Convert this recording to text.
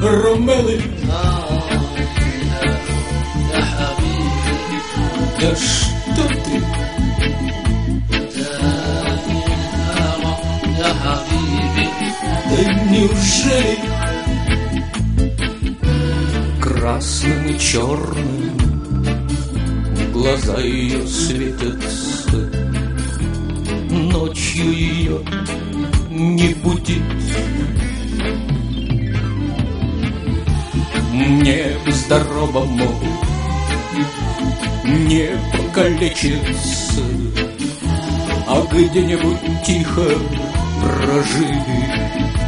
رمالي يا حبيبي Да что ты? يا حبيبي Да неужели? Красным и черным глаза ее светятся, ночью ее не будить. Мне бы здоровому не покалечиться, а где-нибудь тихо прожить.